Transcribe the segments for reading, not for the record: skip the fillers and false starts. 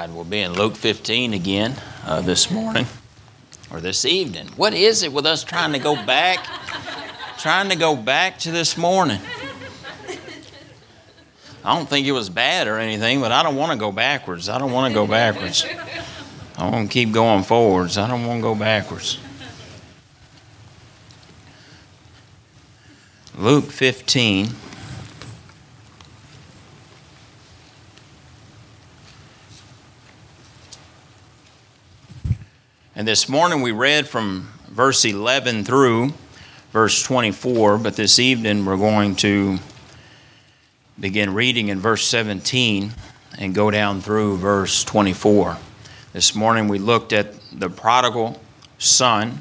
right, we'll be in Luke 15 again this morning, or this evening. What is it with us trying to go back? Trying to go back to this morning. I don't think it was bad or anything, but I don't want to go backwards. I want to keep going forwards. I don't want to go backwards. Luke 15. And this morning we read from verse 11 through verse 24, but this evening we're going to begin reading in verse 17 and go down through verse 24. This morning we looked at the prodigal son,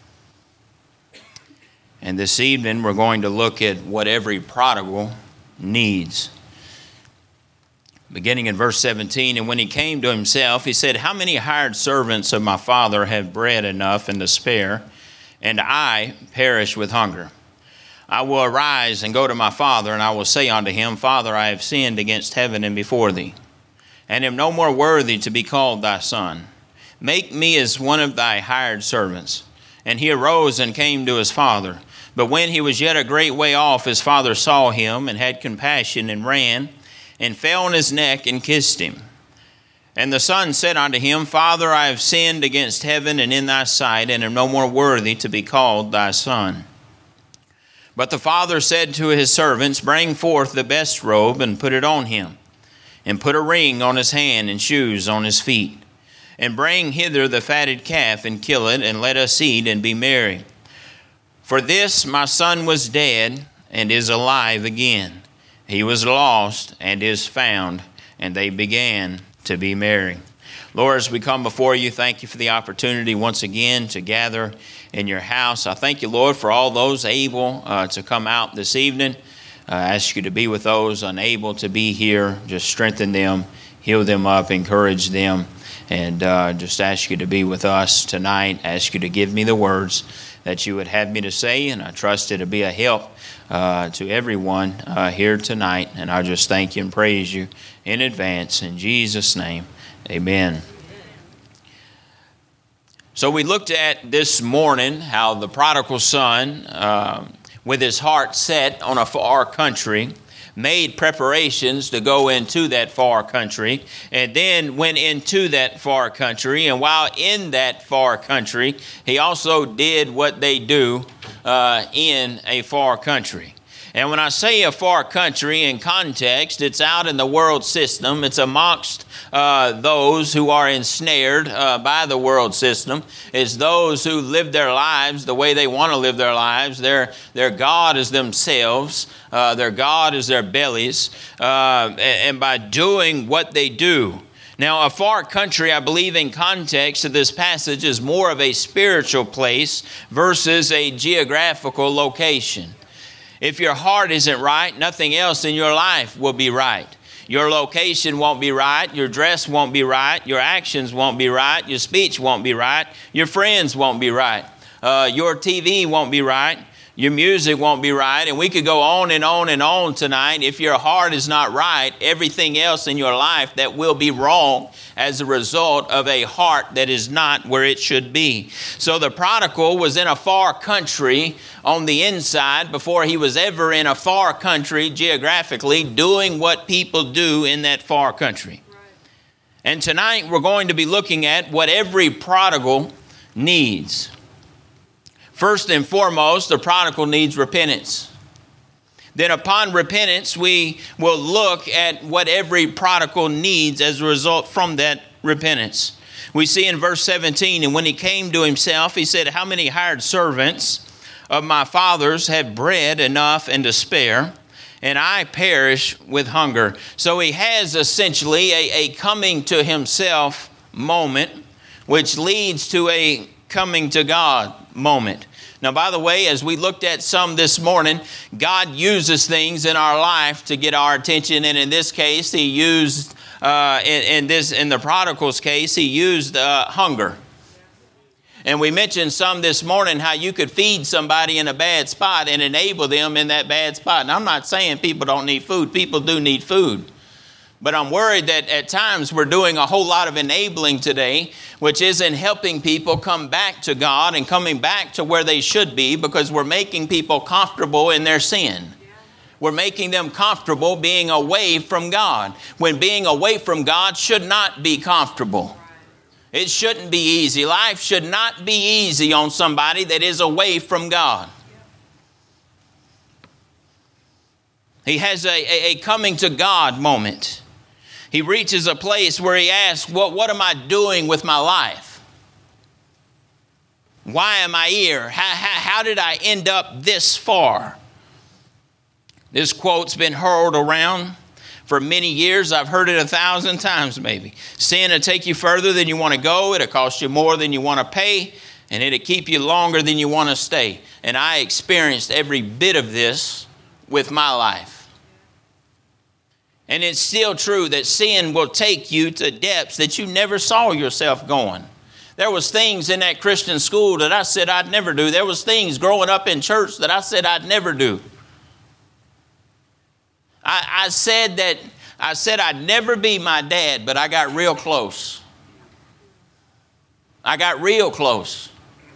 and this evening we're going to look at what every prodigal needs. Beginning in verse 17, and when he came to himself, he said, "How many hired servants of my father have bread enough and to spare, and I perish with hunger? I will arise and go to my father, and I will say unto him, Father, I have sinned against heaven and before thee, and am no more worthy to be called thy son. Make me as one of thy hired servants. And he arose and came to his father. But when he was yet a great way off, his father saw him, and had compassion, and ran, and fell on his neck, and kissed him. And the son said unto him, Father, I have sinned against heaven and in thy sight, and am no more worthy to be called thy son. But the father said to his servants, Bring forth the best robe, and put it on him, and put a ring on his hand, and shoes on his feet. And bring hither the fatted calf, and kill it, and let us eat, and be merry. For this my son was dead, and is alive again. He was lost, and is found. And they began to be merry." Lord, as we come before you, thank you for the opportunity once again to gather in your house. I thank you, Lord, for all those able to come out this evening. I ask you to be with those unable to be here. Just strengthen them, heal them up, encourage them, and just ask you to be with us tonight. Ask you to give me the words that you would have me to say, and I trust it'll be a help to everyone here tonight. And I just thank you and praise you in advance. In Jesus' name, amen. So we looked at this morning how the prodigal son, with his heart set on a far country, made preparations to go into that far country, and then went into that far country. And while in that far country, he also did what they do in a far country. And when I say a far country in context, it's out in the world system. It's amongst those who are ensnared by the world system. It's those who live their lives the way they want to live their lives. Their God is themselves. Their God is their bellies. And by doing what they do. Now, a far country, I believe in context of this passage, is more of a spiritual place versus a geographical location. If your heart isn't right, nothing else in your life will be right. Your location won't be right. Your dress won't be right. Your actions won't be right. Your speech won't be right. Your friends won't be right. Your TV won't be right. Your music won't be right. And we could go on and on and on tonight. If your heart is not right, everything else in your life that will be wrong as a result of a heart that is not where it should be. So the prodigal was in a far country on the inside before he was ever in a far country geographically doing what people do in that far country. Right. And tonight we're going to be looking at what every prodigal needs. First and foremost, the prodigal needs repentance. Then upon repentance, we will look at what every prodigal needs as a result from that repentance. We see in verse 17, and when he came to himself, he said, How many hired servants of my father's have bread enough and to spare, and I perish with hunger? So he has essentially a coming to himself moment, which leads to a coming to God moment. Now, by the way, as we looked at some this morning, God uses things in our life to get our attention. And in this case, he used, in the prodigal's case, he used hunger. And we mentioned some this morning how you could feed somebody in a bad spot and enable them in that bad spot. And I'm not saying people don't need food. People do need food. But I'm worried that at times we're doing a whole lot of enabling today, which isn't helping people come back to God and coming back to where they should be, because we're making people comfortable in their sin. We're making them comfortable being away from God, when being away from God should not be comfortable. It shouldn't be easy. Life should not be easy on somebody that is away from God. He has a coming to God moment. He reaches a place where he asks, what am I doing with my life? Why am I here? How did I end up this far? This quote's been hurled around for many years. I've heard it 1,000 times maybe. Sin will take you further than you want to go. It'll cost you more than you want to pay. And it'll keep you longer than you want to stay. And I experienced every bit of this with my life. And it's still true that sin will take you to depths that you never saw yourself going. There was things in that Christian school that I said I'd never do. There was things growing up in church that I said I'd never do. I said I'd never be my dad, but I got real close. I got real close.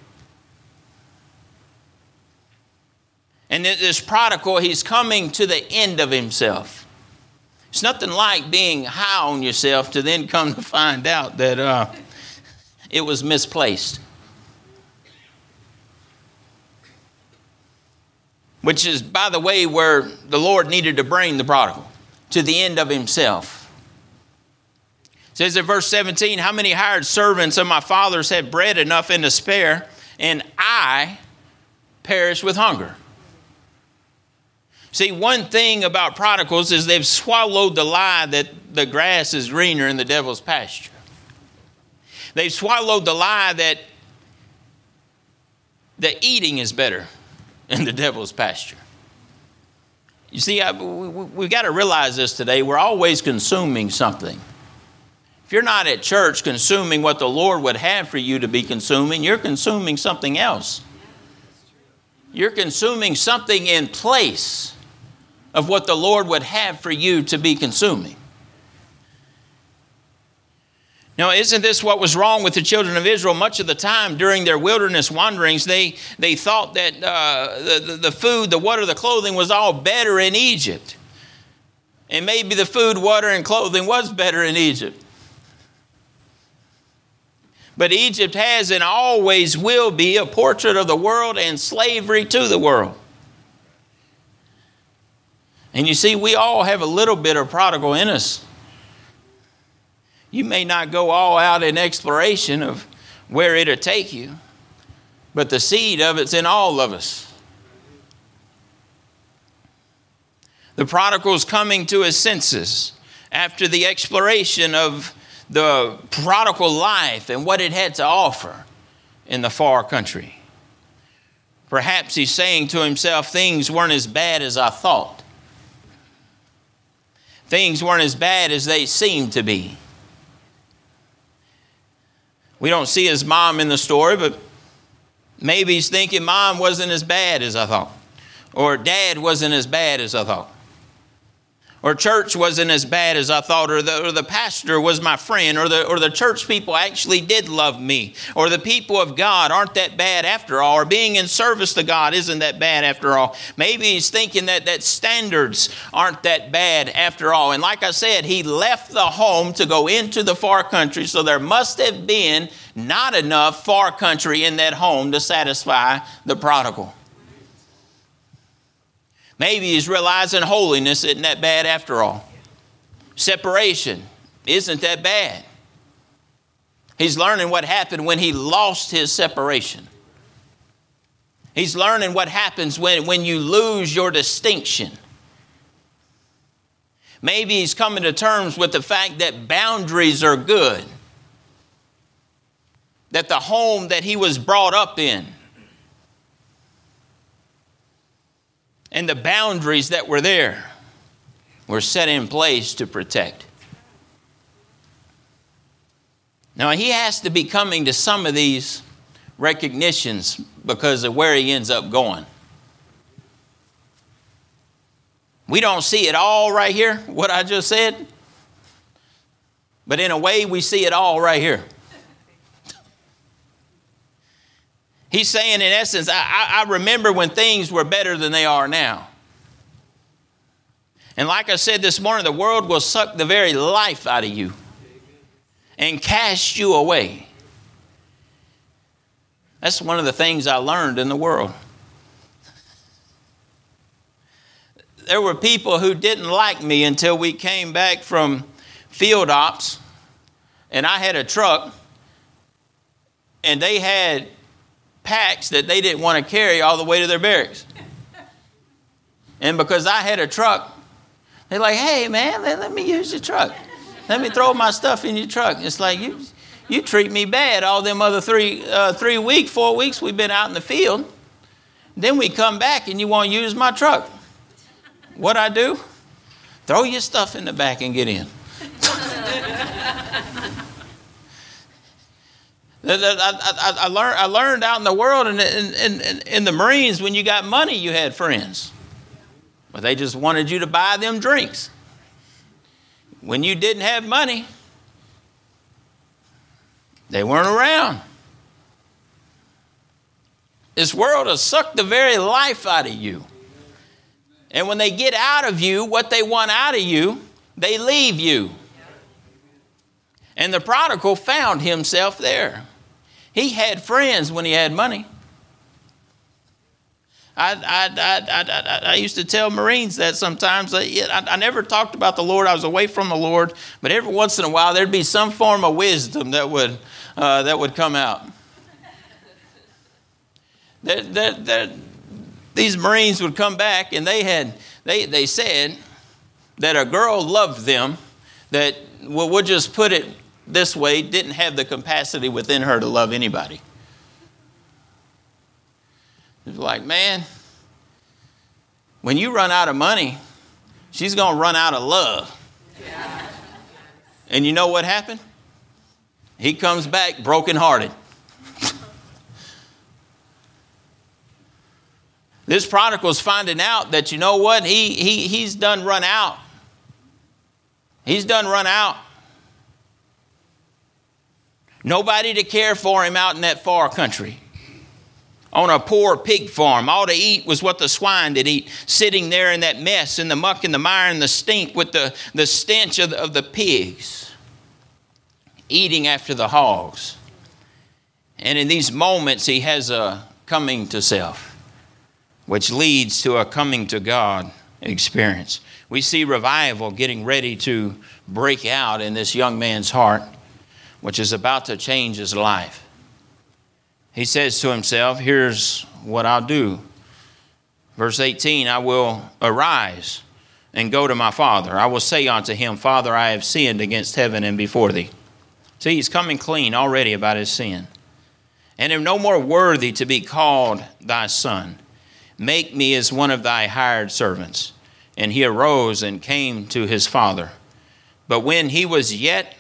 And this prodigal, he's coming to the end of himself. It's nothing like being high on yourself to then come to find out that it was misplaced. Which is, by the way, where the Lord needed to bring the prodigal, to the end of himself. It says in verse 17, how many hired servants of my father's had bread enough and to spare, and I perish with hunger? See, one thing about prodigals is they've swallowed the lie that the grass is greener in the devil's pasture. They've swallowed the lie that the eating is better in the devil's pasture. You see, we've got to realize this today. We're always consuming something. If you're not at church consuming what the Lord would have for you to be consuming, you're consuming something else. You're consuming something in place of what the Lord would have for you to be consuming. Now, isn't this what was wrong with the children of Israel? Much of the time during their wilderness wanderings, they thought that the food, the water, the clothing was all better in Egypt. And maybe the food, water, and clothing was better in Egypt. But Egypt has and always will be a portrait of the world and slavery to the world. And you see, we all have a little bit of prodigal in us. You may not go all out in exploration of where it'll take you, but the seed of it's in all of us. The prodigal's coming to his senses after the exploration of the prodigal life and what it had to offer in the far country. Perhaps he's saying to himself, things weren't as bad as I thought. Things weren't as bad as they seemed to be. We don't see his mom in the story, but maybe he's thinking mom wasn't as bad as I thought. Or dad wasn't as bad as I thought. Or church wasn't as bad as I thought, or the pastor was my friend, or the church people actually did love me, or the people of God aren't that bad after all, or being in service to God isn't that bad after all. Maybe he's thinking that standards aren't that bad after all. And like I said, he left the home to go into the far country, so there must have been not enough far country in that home to satisfy the prodigal. Maybe he's realizing holiness isn't that bad after all. Separation isn't that bad. He's learning what happened when he lost his separation. He's learning what happens when you lose your distinction. Maybe he's coming to terms with the fact that boundaries are good. That the home that he was brought up in and the boundaries that were there were set in place to protect. Now, he has to be coming to some of these recognitions because of where he ends up going. We don't see it all right here, what I just said, But in a way, we see it all right here. He's saying, in essence, I remember when things were better than they are now. And like I said this morning, the world will suck the very life out of you and cast you away. That's one of the things I learned in the world. There were people who didn't like me until we came back from field ops, and I had a truck, and they had packs that they didn't want to carry all the way to their barracks. And because I had a truck, they're like, hey, man, let me use your truck. Let me throw my stuff in your truck. It's like, you treat me bad all them other 4 weeks we've been out in the field. Then we come back and you want to use my truck. What I do? Throw your stuff in the back and get in. I learned out in the world and in the Marines, when you got money, you had friends. But they just wanted you to buy them drinks. When you didn't have money, they weren't around. This world will suck the very life out of you. And when they get out of you what they want out of you, they leave you. And the prodigal found himself there. He had friends when he had money. I used to tell Marines that sometimes. I never talked about the Lord. I was away from the Lord. But every once in a while, there'd be some form of wisdom that would come out. These Marines would come back, and they said that a girl loved them that, well, we'll just put it this way, didn't have the capacity within her to love anybody. It's like, man, when you run out of money, she's going to run out of love. Yeah. And you know what happened? He comes back brokenhearted. This prodigal's finding out that, you know what? He's done run out. He's done run out. Nobody to care for him out in that far country. On a poor pig farm. All to eat was what the swine did eat. Sitting there in that mess, in the muck and the mire and the stink with the stench of the pigs. Eating after the hogs. And in these moments he has a coming to self, which leads to a coming to God experience. We see revival getting ready to break out in this young man's heart, which is about to change his life. He says to himself, here's what I'll do. Verse 18, I will arise and go to my father. I will say unto him, Father, I have sinned against heaven and before thee. See, he's coming clean already about his sin. And am no more worthy to be called thy son. Make me as one of thy hired servants. And he arose and came to his father. But when he was yet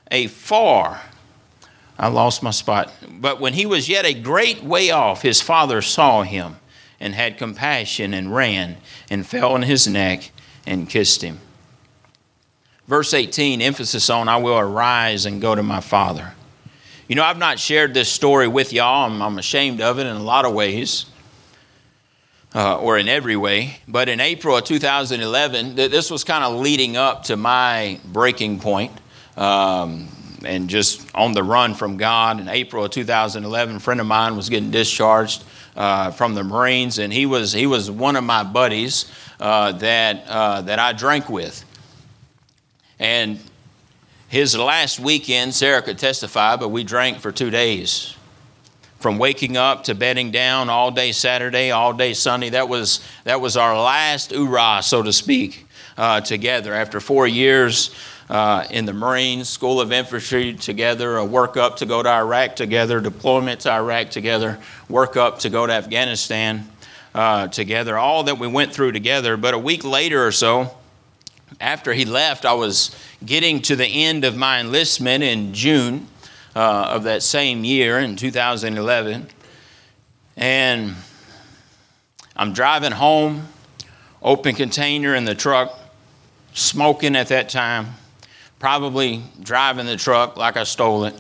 But when he was yet a great way off, his father saw him and had compassion and ran and fell on his neck and kissed him. Verse 18, emphasis on, I will arise and go to my father. You know, I've not shared this story with y'all. I'm ashamed of it in a lot of ways, or in every way. But in April of 2011, this was kind of leading up to my breaking point. And just on the run from God. In April of 2011, a friend of mine was getting discharged from the Marines, and he was one of my buddies that I drank with. And his last weekend, Sarah could testify, but we drank for 2 days. From waking up to bedding down all day Saturday, all day Sunday. That was our last hoorah, so to speak, together. After 4 years in the Marines, School of Infantry together, a work up to go to Iraq together, deployment to Iraq together, work up to go to Afghanistan together, all that we went through together. But a week later or so, after he left, I was getting to the end of my enlistment in June of that same year in 2011. And I'm driving home, open container in the truck, smoking at that time. probably driving the truck like I stole it,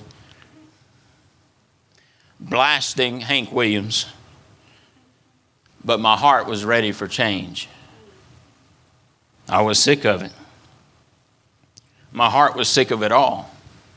blasting Hank Williams, but my heart was ready for change. I was sick of it. My heart was sick of it all.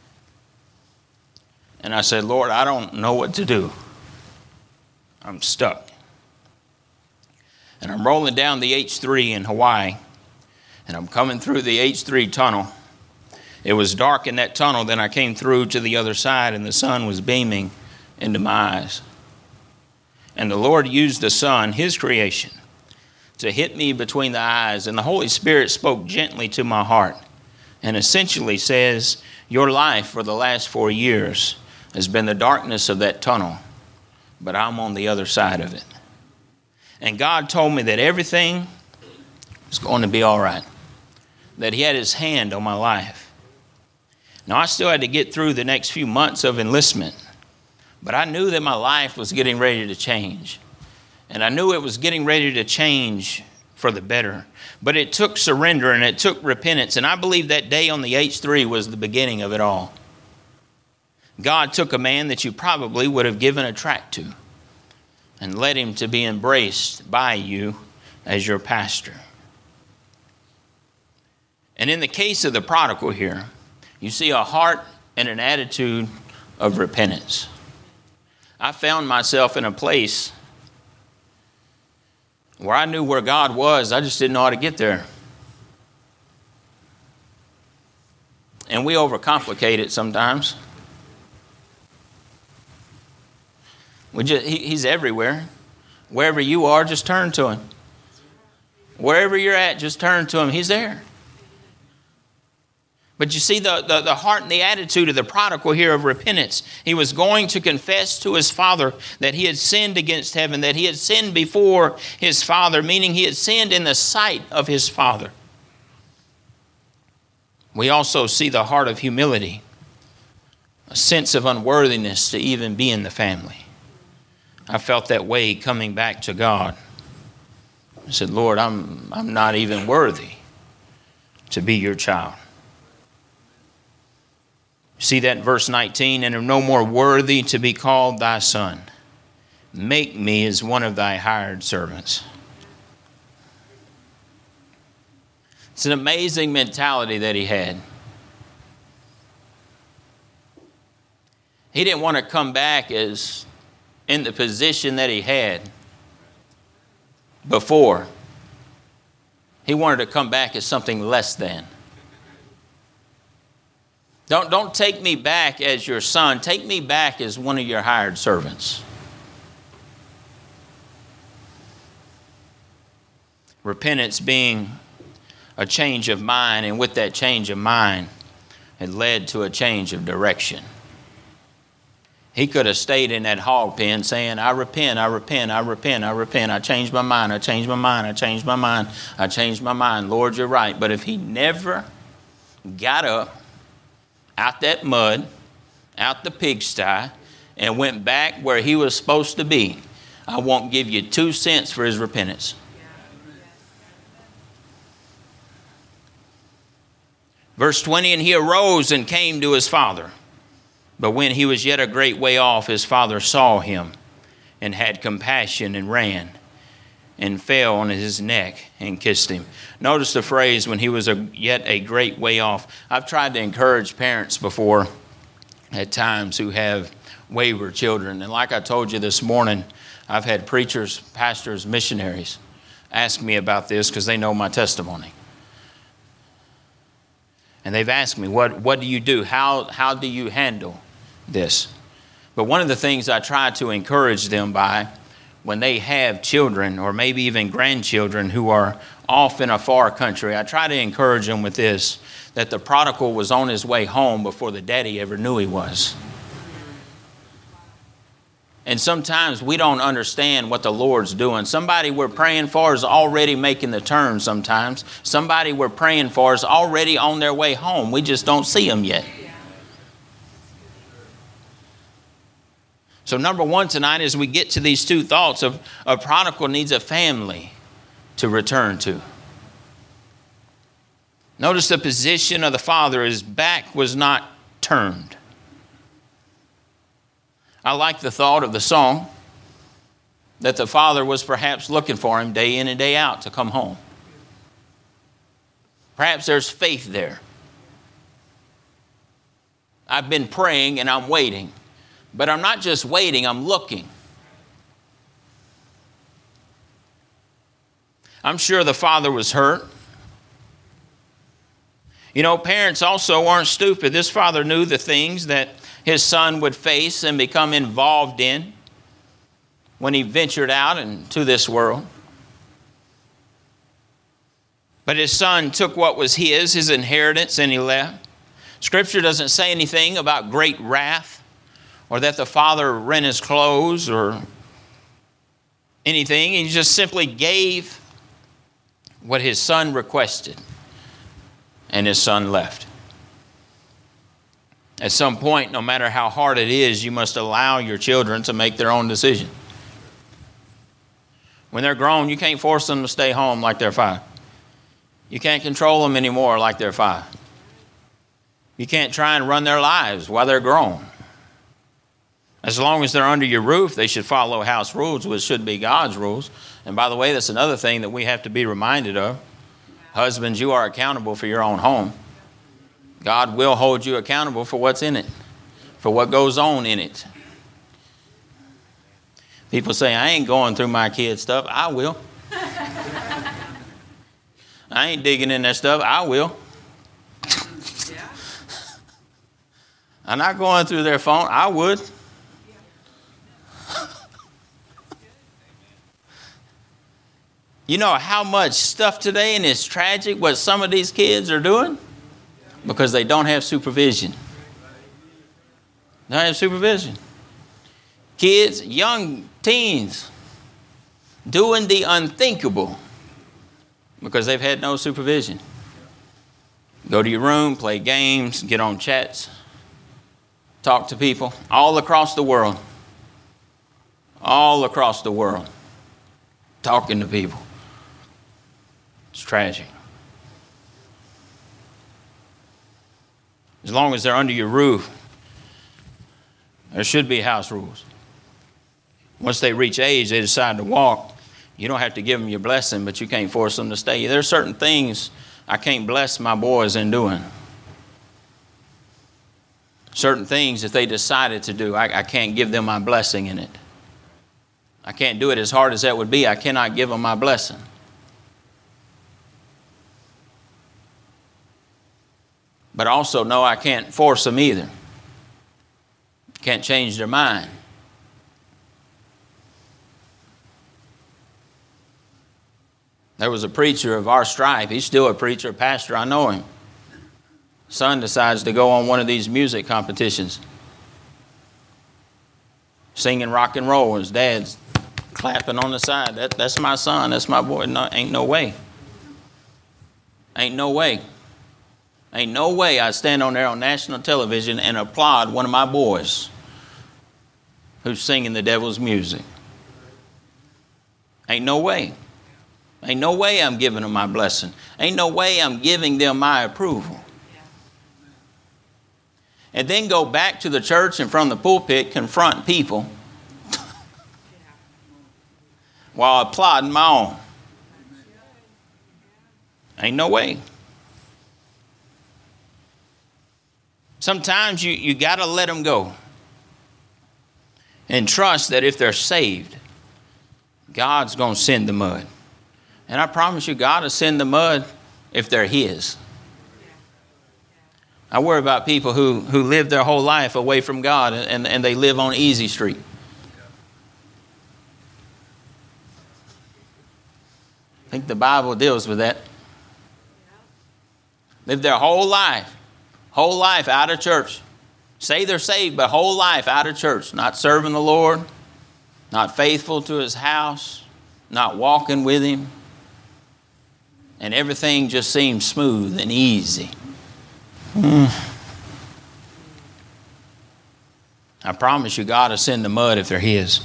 And I said, Lord, I don't know what to do. I'm stuck. And I'm rolling down the H3 in Hawaii, and I'm coming through the H3 tunnel. It was dark in that tunnel. Then I came through to the other side, and the sun was beaming into my eyes. And the Lord used the sun, his creation, to hit me between the eyes. And the Holy Spirit spoke gently to my heart and essentially says, your life for the last 4 years has been the darkness of that tunnel, but I'm on the other side of it. And God told me that everything was going to be all right, that he had his hand on my life. Now, I still had to get through the next few months of enlistment, but I knew that my life was getting ready to change. And I knew it was getting ready to change for the better. But it took surrender and it took repentance. And I believe that day on the H3 was the beginning of it all. God took a man that you probably would have given a tract to and led him to be embraced by you as your pastor. And in the case of the prodigal here, you see a heart and an attitude of repentance. I found myself in a place where I knew where God was. I just didn't know how to get there. And we overcomplicate it sometimes. He's everywhere. Wherever you are, just turn to him. Wherever you're at, just turn to him. He's there. But you see the heart and the attitude of the prodigal here of repentance. He was going to confess to his father that he had sinned against heaven, that he had sinned before his father, meaning he had sinned in the sight of his father. We also see the heart of humility, a sense of unworthiness to even be in the family. I felt that way coming back to God. I said, Lord, I'm not even worthy to be your child. See that in verse 19, and am no more worthy to be called thy son. Make me as one of thy hired servants. It's an amazing mentality that he had. He didn't want to come back as in the position that he had before. He wanted to come back as something less than. Don't take me back as your son. Take me back as one of your hired servants. Repentance being a change of mind, and with that change of mind, it led to a change of direction. He could have stayed in that hog pen saying, I repent, I repent, I repent, I repent. I changed my mind, I changed my mind, I changed my mind, I changed my mind. Lord, you're right. But if he never got up out that mud, out the pigsty, and went back where he was supposed to be, I won't give you 2 cents for his repentance. Verse 20, and he arose and came to his father. But when he was yet a great way off, his father saw him and had compassion and ran and fell on his neck and kissed him. Notice the phrase, when he was yet a great way off. I've tried to encourage parents before at times who have wayward children. And like I told you this morning, I've had preachers, pastors, missionaries ask me about this because they know my testimony. And they've asked me, what do you do? How do you handle this? But one of the things I try to encourage them by, when they have children or maybe even grandchildren who are off in a far country, I try to encourage them with this, that the prodigal was on his way home before the daddy ever knew he was. And sometimes we don't understand what the Lord's doing. Somebody we're praying for is already making the turn sometimes. Somebody we're praying for is already on their way home. We just don't see them yet. So number one tonight, as we get to these two thoughts of a prodigal needs a family to return to. Notice the position of the father. His back was not turned. I like the thought of the song that the father was perhaps looking for him day in and day out to come home. Perhaps there's faith there. I've been praying and I'm waiting. But I'm not just waiting, I'm looking. I'm sure the father was hurt. You know, parents also aren't stupid. This father knew the things that his son would face and become involved in when he ventured out into this world. But his son took what was his inheritance, and he left. Scripture doesn't say anything about great wrath or that the father rent his clothes or anything. He just simply gave what his son requested, and his son left. At some point, no matter how hard it is, you must allow your children to make their own decision. When they're grown, you can't force them to stay home like they're 5. You can't control them anymore like they're 5. You can't try and run their lives while they're grown. As long as they're under your roof, they should follow house rules, which should be God's rules. And by the way, that's another thing that we have to be reminded of. Husbands, you are accountable for your own home. God will hold you accountable for what's in it, for what goes on in it. People say, I ain't going through my kids' stuff. I will. I ain't digging in their stuff. I will. I'm not going through their phone. I would. You know how much stuff today, and it's tragic what some of these kids are doing? Because they don't have supervision. They don't have supervision. Kids, young teens, doing the unthinkable because they've had no supervision. Go to your room, play games, get on chats, talk to people all across the world. All across the world. Talking to people. It's tragic. As long as they're under your roof, there should be house rules. Once they reach age, they decide to walk. You don't have to give them your blessing, but you can't force them to stay. There are certain things I can't bless my boys in doing. Certain things that they decided to do, I can't give them my blessing in it. I can't do it as hard as that would be. I cannot give them my blessing. But also, no, I can't force them either. Can't change their mind. There was a preacher of our stripe. He's still a preacher, a pastor. I know him. Son decides to go on one of these music competitions. Singing rock and roll. His dad's clapping on the side. That's my son. That's my boy. No, ain't no way. Ain't no way. Ain't no way I stand on there on national television and applaud one of my boys who's singing the devil's music. Ain't no way. Ain't no way I'm giving them my blessing. Ain't no way I'm giving them my approval. And then go back to the church and from the pulpit confront people while applauding my own. Ain't no way. Sometimes you got to let them go and trust that if they're saved, God's going to send the mud. And I promise you, God will send the mud if they're His. I worry about people who live their whole life away from God and they live on Easy Street. I think the Bible deals with that. Live their whole life out of church. Say they're saved, but whole life out of church. Not serving the Lord, not faithful to His house, not walking with Him. And everything just seems smooth and easy. I promise you, God will send the mud if they're His.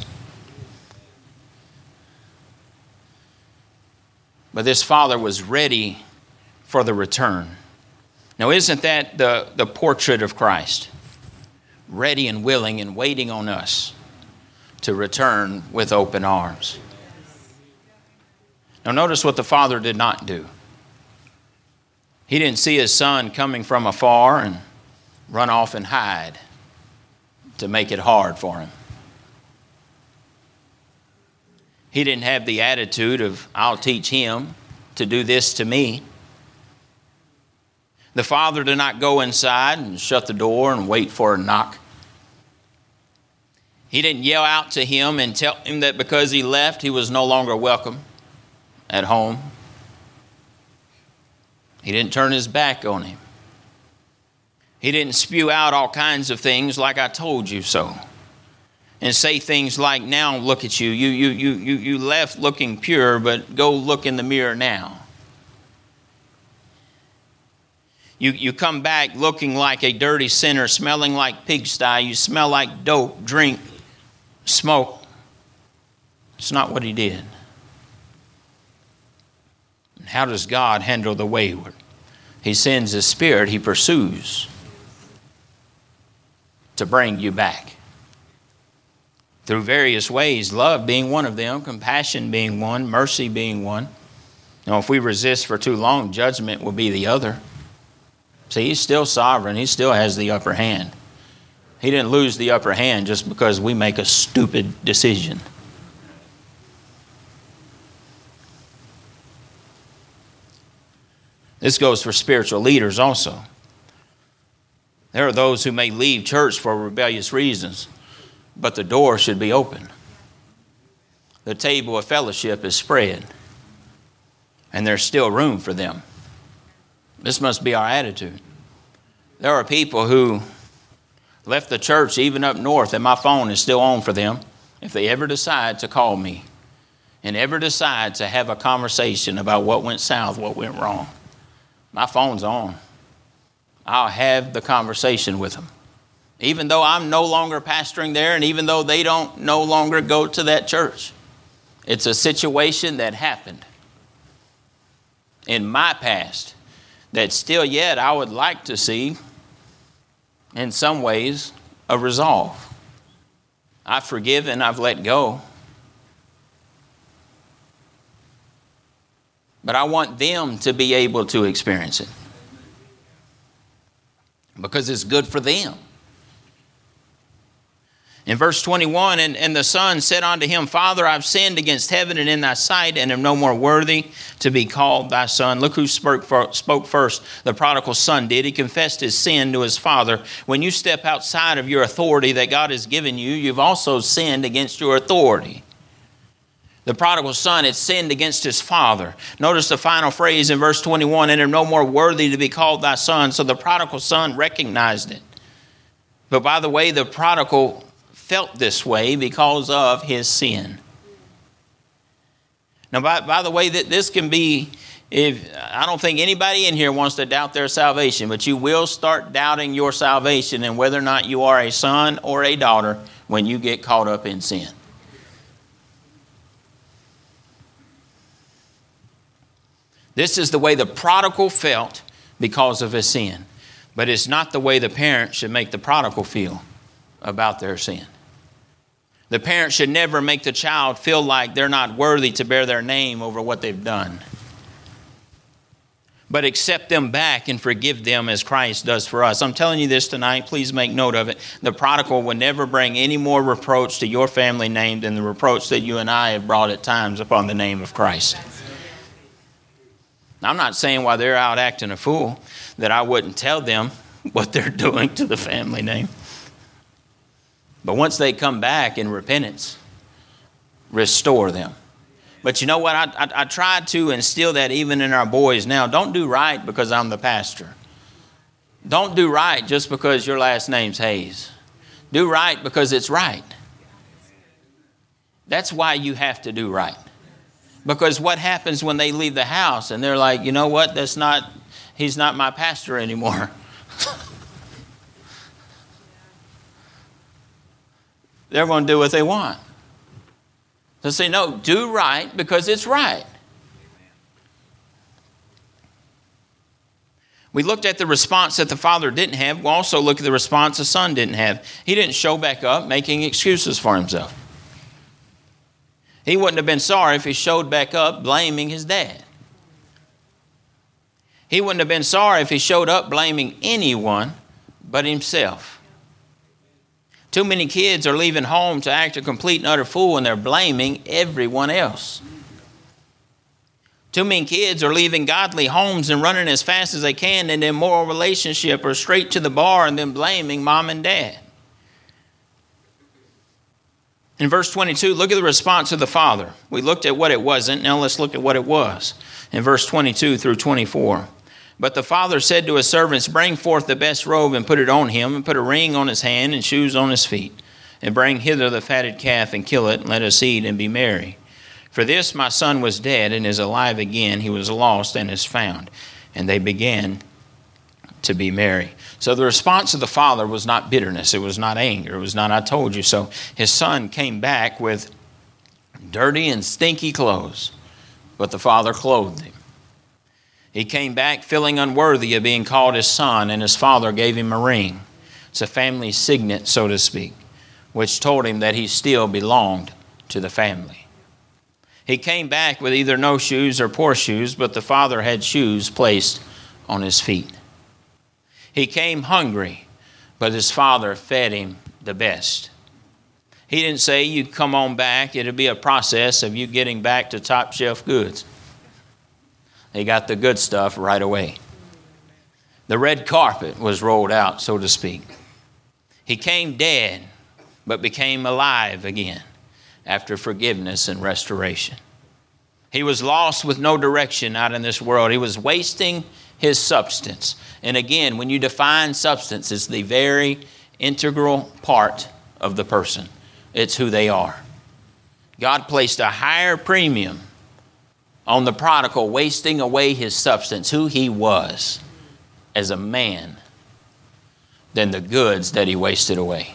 But this father was ready for the return. Now, isn't that the portrait of Christ? Ready and willing and waiting on us to return with open arms. Now, notice what the Father did not do. He didn't see his Son coming from afar and run off and hide to make it hard for him. He didn't have the attitude of, I'll teach him to do this to me. The Father did not go inside and shut the door and wait for a knock. He didn't yell out to him and tell him that because he left, he was no longer welcome at home. He didn't turn his back on him. He didn't spew out all kinds of things like I told you so. And say things like, now look at you. You left looking pure, but go look in the mirror now. You come back looking like a dirty sinner, smelling like pigsty. You smell like dope, drink, smoke. It's not what he did. And how does God handle the wayward? He sends his Spirit. He pursues to bring you back. Through various ways, love being one of them, compassion being one, mercy being one. Now, if we resist for too long, judgment will be the other. See, he's still sovereign. He still has the upper hand. He didn't lose the upper hand just because we make a stupid decision. This goes for spiritual leaders also. There are those who may leave church for rebellious reasons, but the door should be open. The table of fellowship is spread, and there's still room for them. This must be our attitude. There are people who left the church even up north, and my phone is still on for them. If they ever decide to call me and ever decide to have a conversation about what went south, what went wrong, my phone's on. I'll have the conversation with them. Even though I'm no longer pastoring there, and even though they don't no longer go to that church. It's a situation that happened in my past that still yet I would like to see, in some ways, a resolve. I've forgiven, I've let go. But I want them to be able to experience it. Because it's good for them. In verse 21, and the son said unto him, Father, I've sinned against heaven and in thy sight, and am no more worthy to be called thy son. Look who spoke first. The prodigal son did. He confessed his sin to his father. When you step outside of your authority that God has given you, you've also sinned against your authority. The prodigal son had sinned against his father. Notice the final phrase in verse 21, and am no more worthy to be called thy son. So the prodigal son recognized it. But by the way, the prodigal felt this way because of his sin. Now, by the way, that this can be, I don't think anybody in here wants to doubt their salvation, but you will start doubting your salvation and whether or not you are a son or a daughter when you get caught up in sin. This is the way the prodigal felt because of his sin. But it's not the way the parent should make the prodigal feel about their sin. The parent should never make the child feel like they're not worthy to bear their name over what they've done. But accept them back and forgive them as Christ does for us. I'm telling you this tonight. Please make note of it. The prodigal will never bring any more reproach to your family name than the reproach that you and I have brought at times upon the name of Christ. I'm not saying while they're out acting a fool that I wouldn't tell them what they're doing to the family name. But once they come back in repentance, restore them. But you know what? I try to instill that even in our boys now. Don't do right because I'm the pastor. Don't do right just because your last name's Hayes. Do right because it's right. That's why you have to do right. Because what happens when they leave the house and they're like, you know what? He's not my pastor anymore. They're going to do what they want. So say, no, do right because it's right. We looked at the response that the father didn't have. We'll also look at the response the son didn't have. He didn't show back up making excuses for himself. He wouldn't have been sorry if he showed back up blaming his dad. He wouldn't have been sorry if he showed up blaming anyone but himself. Too many kids are leaving home to act a complete and utter fool, and they're blaming everyone else. Too many kids are leaving godly homes and running as fast as they can in an immoral relationship or straight to the bar and then blaming mom and dad. In verse 22, look at the response of the father. We looked at what it wasn't. Now let's look at what it was. In verse 22 through 24. But the father said to his servants, bring forth the best robe and put it on him, and put a ring on his hand and shoes on his feet. And bring hither the fatted calf and kill it, and let us eat and be merry. For this my son was dead and is alive again. He was lost and is found. And they began to be merry. So the response of the father was not bitterness. It was not anger. It was not, I told you so. His son came back with dirty and stinky clothes, but the father clothed him. He came back feeling unworthy of being called his son, and his father gave him a ring. It's a family signet, so to speak, which told him that he still belonged to the family. He came back with either no shoes or poor shoes, but the father had shoes placed on his feet. He came hungry, but his father fed him the best. He didn't say, you come on back, it'll be a process of you getting back to top shelf goods. He got the good stuff right away. The red carpet was rolled out, so to speak. He came dead, but became alive again after forgiveness and restoration. He was lost with no direction out in this world. He was wasting his substance. And again, when you define substance, it's the very integral part of the person. It's who they are. God placed a higher premium on the prodigal wasting away his substance, who he was as a man, than the goods that he wasted away.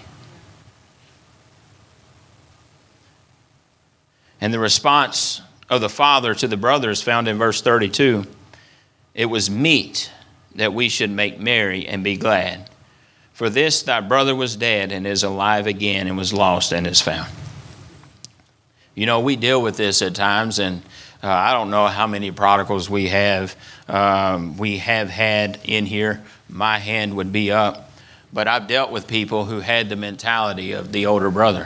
And the response of the father to the brothers found in verse 32, it was meet that we should make merry and be glad. For this thy brother was dead and is alive again, and was lost and is found. You know, we deal with this at times, and I don't know how many prodigals we have had in here. My hand would be up. But I've dealt with people who had the mentality of the older brother.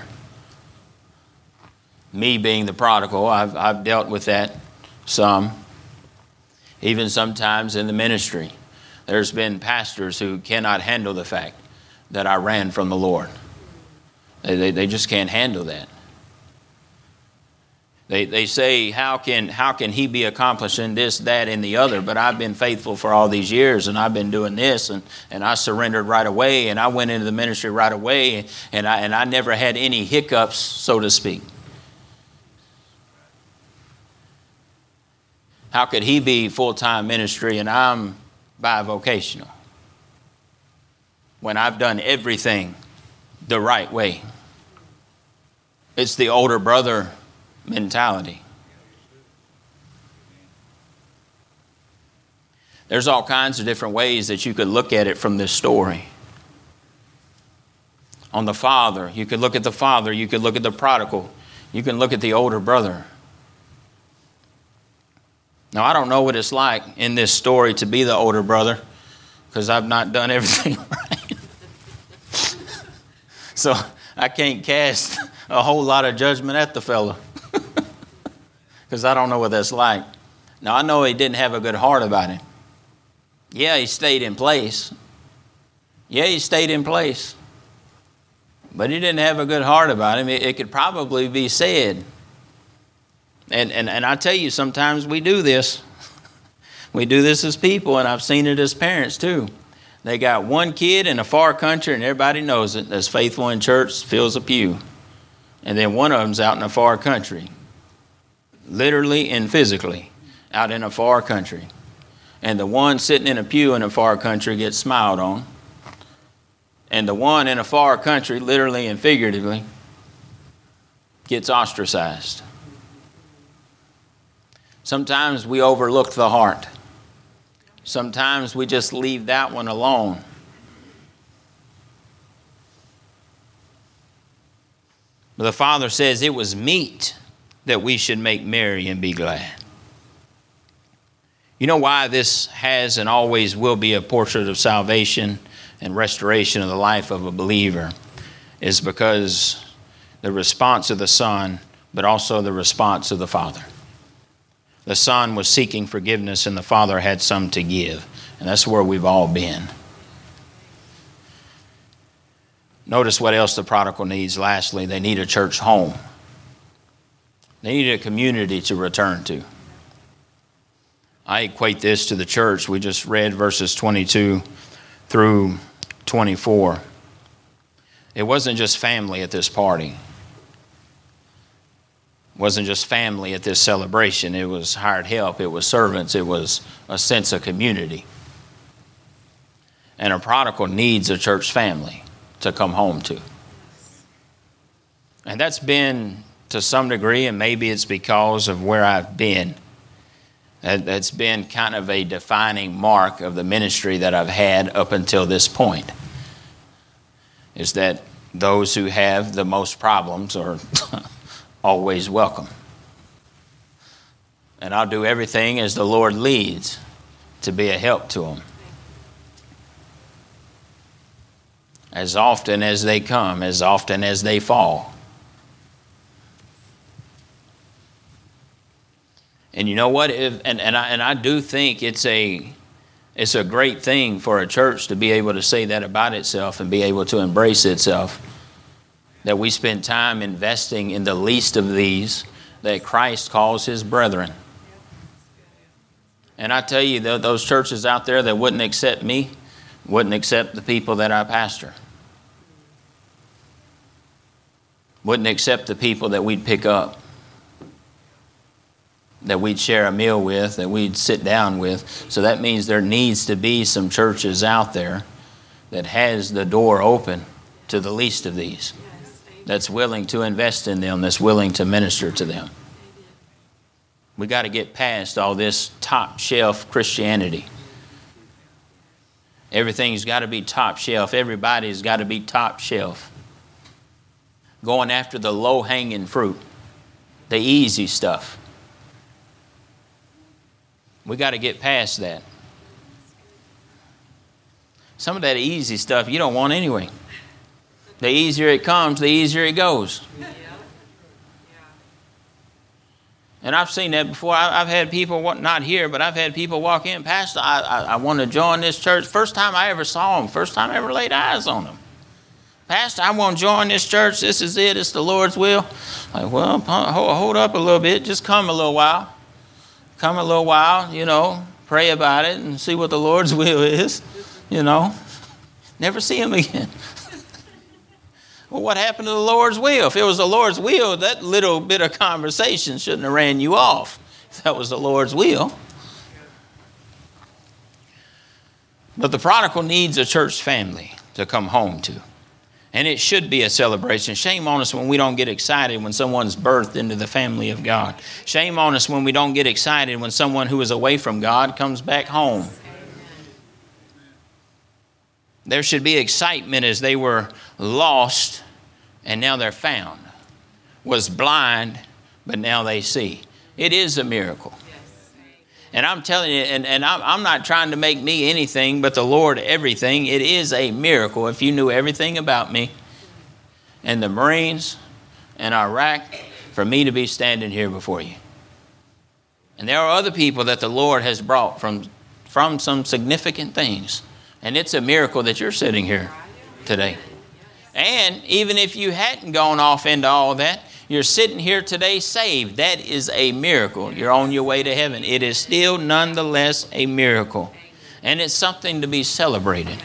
Me being the prodigal, I've dealt with that some. Even sometimes in the ministry. There's been pastors who cannot handle the fact that I ran from the Lord. They just can't handle that. They say, how can he be accomplishing this, that, and the other? But I've been faithful for all these years, and I've been doing this, and I surrendered right away, and I went into the ministry right away, and I never had any hiccups, so to speak. How could he be full-time ministry and I'm bivocational when I've done everything the right way? It's the older brother mentality. There's all kinds of different ways that you could look at it from this story. On the father, you could look at the father, you could look at the prodigal, you can look at the older brother. Now, I don't know what it's like in this story to be the older brother, because I've not done everything right. So I can't cast a whole lot of judgment at the fella, because I don't know what that's like. Now, I know he didn't have a good heart about it. Yeah, he stayed in place. Yeah, he stayed in place. But he didn't have a good heart about him. It could probably be said. And I tell you, sometimes we do this. We do this as people, and I've seen it as parents too. They got one kid in a far country, and everybody knows it, that's faithful in church, fills a pew. And then one of them's out in a far country, literally and physically, out in a far country. And the one sitting in a pew in a far country gets smiled on. And the one in a far country, literally and figuratively, gets ostracized. Sometimes we overlook the heart. Sometimes we just leave that one alone. But the Father says it was meet that we should make merry and be glad. You know why this has and always will be a portrait of salvation and restoration of the life of a believer is because the response of the Son, but also the response of the Father. The Son was seeking forgiveness and the Father had some to give. And that's where we've all been. Notice what else the prodigal needs. Lastly, they need a church home. They need a community to return to. I equate this to the church. We just read verses 22 through 24. It wasn't just family at this party. It wasn't just family at this celebration. It was hired help. It was servants. It was a sense of community. And a prodigal needs a church family to come home to. And that's been, to some degree, and maybe it's because of where I've been, that's been kind of a defining mark of the ministry that I've had up until this point, is that those who have the most problems are always welcome. And I'll do everything as the Lord leads to be a help to them. As often as they come, as often as they fall. And you know what? I do think it's a great thing for a church to be able to say that about itself and be able to embrace itself. That we spend time investing in the least of these that Christ calls his brethren. And I tell you, those churches out there that wouldn't accept me, wouldn't accept the people that I pastor. Wouldn't accept the people that we'd pick up, that we'd share a meal with, that we'd sit down with. So that means there needs to be some churches out there that has the door open to the least of these, that's willing to invest in them, that's willing to minister to them. We got to get past all this top shelf Christianity. Everything's got to be top shelf. Everybody's got to be top shelf. Going after the low-hanging fruit, the easy stuff. We got to get past that. Some of that easy stuff you don't want anyway. The easier it comes, the easier it goes. And I've seen that before. I've had people, not here, but I've had people walk in, Pastor, I want to join this church. First time I ever saw them, first time I ever laid eyes on them. Pastor, I want to join this church. This is it. It's the Lord's will. Like, well, hold up a little bit. Just come a little while. Come a little while, pray about it and see what the Lord's will is, Never see him again. Well, what happened to the Lord's will? If it was the Lord's will, that little bit of conversation shouldn't have ran you off. If that was the Lord's will. But the prodigal needs a church family to come home to. And it should be a celebration. Shame on us when we don't get excited when someone's birthed into the family of God. Shame on us when we don't get excited when someone who is away from God comes back home. There should be excitement as they were lost and now they're found. Was blind, but now they see. It is a miracle. And I'm telling you, and I'm not trying to make me anything but the Lord everything. It is a miracle if you knew everything about me and the Marines and Iraq for me to be standing here before you. And there are other people that the Lord has brought from some significant things. And it's a miracle that you're sitting here today. And even if you hadn't gone off into all that, you're sitting here today saved. That is a miracle. You're on your way to heaven. It is still nonetheless a miracle. And it's something to be celebrated.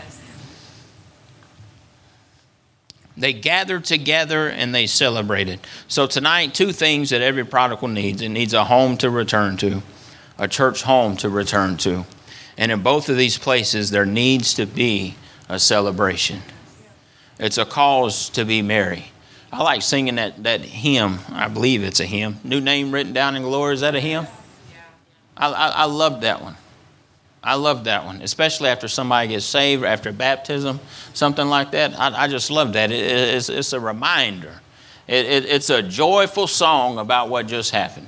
They gathered together and they celebrated. So tonight, two things that every prodigal needs. It needs a home to return to, a church home to return to. And in both of these places, there needs to be a celebration. It's a cause to be merry. I like singing that hymn. I believe it's a hymn. New Name Written Down in Glory. Is that a hymn? I love that one. I love that one, especially after somebody gets saved, after baptism, something like that. I just love that. It's a reminder. It's a joyful song about what just happened.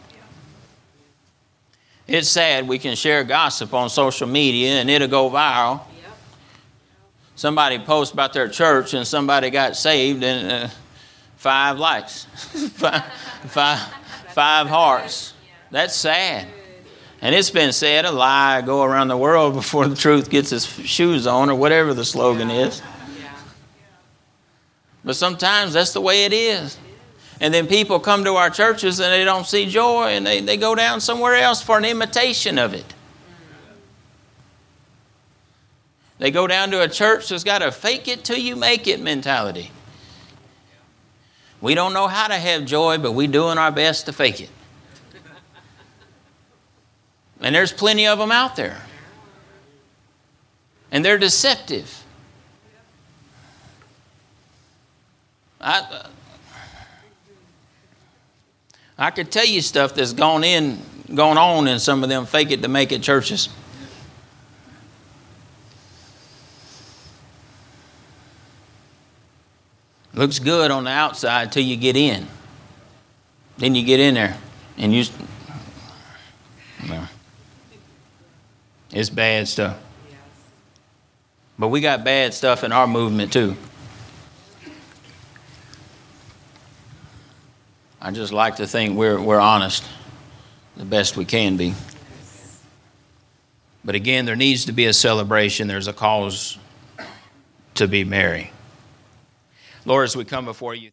It's sad we can share gossip on social media and it'll go viral. Somebody posts about their church and somebody got saved and 5 likes, five hearts. That's sad. And it's been said, a lie go around the world before the truth gets its shoes on, or whatever the slogan is. But sometimes that's the way it is. And then people come to our churches and they don't see joy, and they go down somewhere else for an imitation of it. They go down to a church that's got a fake it till you make it mentality. We don't know how to have joy, but we're doing our best to fake it. And there's plenty of them out there. And they're deceptive. I could tell you stuff that's gone on in some of them fake it to make it churches. Looks good on the outside till you get in. Then you get in there and it's bad stuff. But we got bad stuff in our movement too. I just like to think we're honest the best we can be. But again, there needs to be a celebration. There's a cause to be merry. Lord, as we come before you.